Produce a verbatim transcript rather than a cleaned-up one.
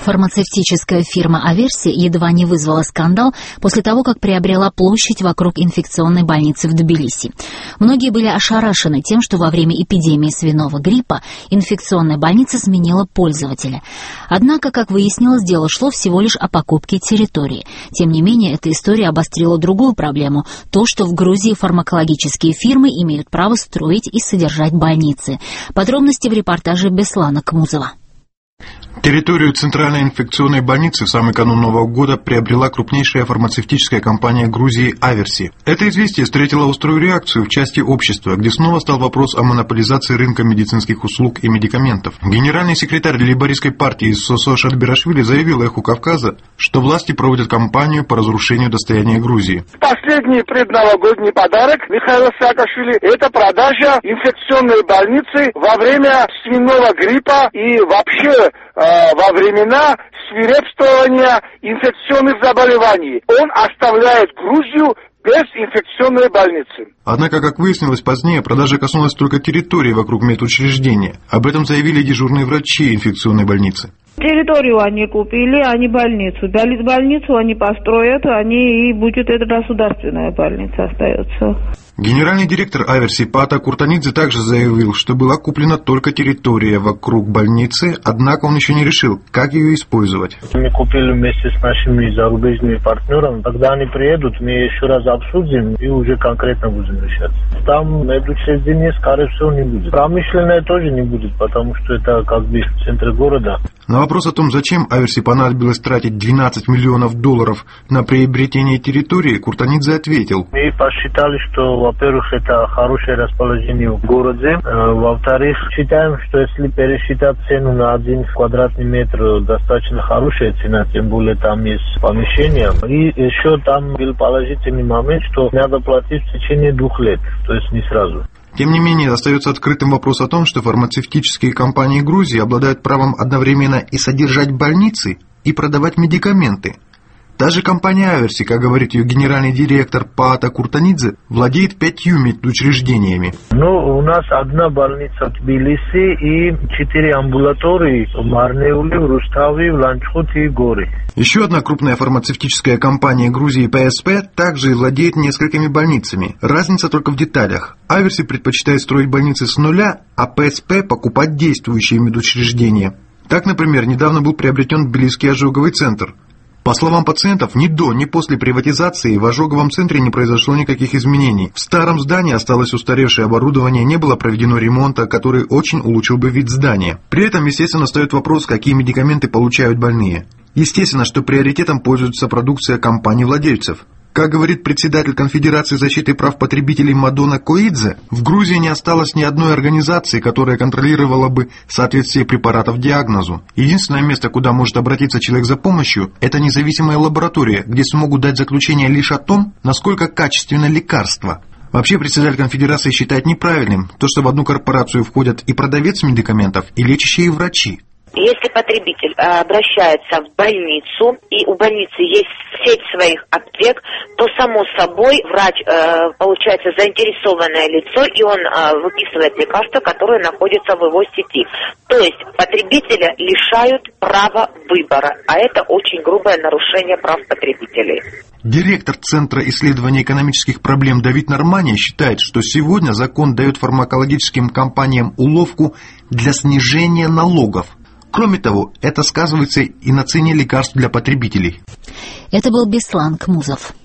Фармацевтическая фирма «Аверси» едва не вызвала скандал после того, как приобрела площадь вокруг инфекционной больницы в Тбилиси. Многие были ошарашены тем, что во время эпидемии свиного гриппа инфекционная больница сменила пользователя. Однако, как выяснилось, дело шло всего лишь о покупке территории. Тем не менее, эта история обострила другую проблему – то, что в Грузии фармакологические фирмы имеют право строить и содержать больницы. Подробности в репортаже Беслана Кмузова. Территорию Центральной инфекционной больницы в самый канун Нового года приобрела крупнейшая фармацевтическая компания Грузии «Аверси». Это известие встретило острую реакцию в части общества, где снова стал вопрос о монополизации рынка медицинских услуг и медикаментов. Генеральный секретарь лейбористской партии Сосо Шадбирашвили заявил «Эху Кавказа», что власти проводят кампанию по разрушению достояния Грузии. Последний предновогодний подарок Михаила Саакашвили – это продажа инфекционной больницы во время свиного гриппа и вообще во времена свирепствования инфекционных заболеваний. Он оставляет Грузию без инфекционной больницы. Однако, как выяснилось позднее, продажа коснулась только территории вокруг медучреждения. Об этом заявили дежурные врачи инфекционной больницы. Территорию они купили, а не больницу. Больницу они построят, они и будет это государственная больница остается. Генеральный директор «Аверси» Паата Куртанидзе также заявил, что была куплена только территория вокруг больницы, однако он еще не решил, как ее использовать. Мы купили вместе с нашими зарубежными партнерами. Когда они приедут, мы еще раз обсудим и уже конкретно будем решать. Там медучреждения, скорее всего, не будет. Промышленное тоже не будет, потому что это как бы центр города. На вопрос о том, зачем «Аверси» понадобилось тратить двенадцать миллионов долларов на приобретение территории, Куртанидзе ответил. Мы посчитали, что, во-первых, это хорошее расположение в городе. Во-вторых, считаем, что если пересчитать цену на один квадратный метр, достаточно хорошая цена, тем более там есть помещение. И еще там был положительный момент, что надо платить в течение двух лет, то есть не сразу. Тем не менее, остается открытым вопрос о том, что фармацевтические компании Грузии обладают правом одновременно и содержать больницы, и продавать медикаменты. Та же компания «Аверси», как говорит ее генеральный директор Паата Куртанидзе, владеет пятью медучреждениями. Ну, у нас одна больница в Тбилиси и четыре амбулатории в Марнеуле, в Руставе, в Ланчхоте и Горе. Еще одна крупная фармацевтическая компания Грузии пэ эс пэ также владеет несколькими больницами. Разница только в деталях. «Аверси» предпочитает строить больницы с нуля, а пэ эс пэ покупать действующие медучреждения. Так, например, недавно был приобретен Тбилисский ожоговый центр. По словам пациентов, ни до, ни после приватизации в ожоговом центре не произошло никаких изменений. В старом здании осталось устаревшее оборудование, не было проведено ремонта, который очень улучшил бы вид здания. При этом, естественно, встает вопрос, какие медикаменты получают больные. Естественно, что приоритетом пользуется продукция компаний-владельцев. Как говорит председатель Конфедерации защиты прав потребителей Мадона Коидзе, в Грузии не осталось ни одной организации, которая контролировала бы соответствие препаратов диагнозу. Единственное место, куда может обратиться человек за помощью, это независимая лаборатория, где смогут дать заключение лишь о том, насколько качественно лекарство. Вообще, председатель Конфедерации считает неправильным то, что в одну корпорацию входят и продавец медикаментов, и лечащие врачи. Если потребитель обращается в больницу, и у больницы есть сеть своих аптек, то, само собой, врач, э, получается, заинтересованное лицо, и он э, выписывает лекарства, которые находятся в его сети. То есть потребителя лишают права выбора, а это очень грубое нарушение прав потребителей. Директор Центра исследования экономических проблем Давид Нормани считает, что сегодня закон дает фармакологическим компаниям уловку для снижения налогов. Кроме того, это сказывается и на цене лекарств для потребителей. Это был Беслан Кмузов.